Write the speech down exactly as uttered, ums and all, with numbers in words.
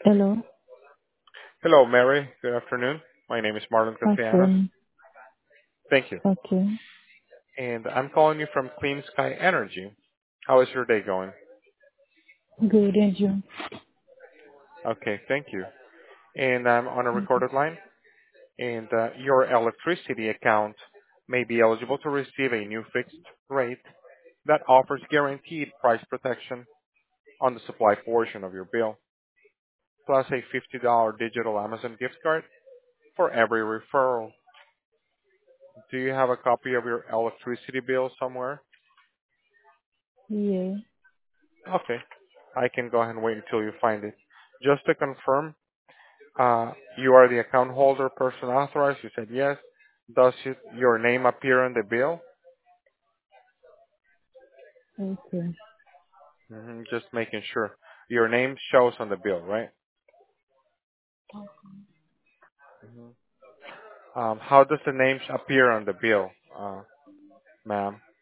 Hello. Hello, Mary. Good afternoon. My name is Marlon Castellanos. Afternoon. Thank you. Okay. And I'm calling you from Clean Sky Energy. How is your day going? Good, and you? Okay, thank you. And I'm on a Okay. recorded line. And uh, your electricity account may be eligible to receive a new fixed rate that offers guaranteed price protection on the supply portion of your bill, plus a fifty dollars digital Amazon gift card for every referral. Do you have a copy of your electricity bill somewhere? Yeah. Okay. I can go ahead and wait until you find it. Just to confirm, uh, you are the account holder, person authorized. You said yes. Does it, your name appear on the bill? Okay. hmm Just making sure. Your name shows on the bill, right? hmm Um, how does the name appear on the bill, uh, ma'am?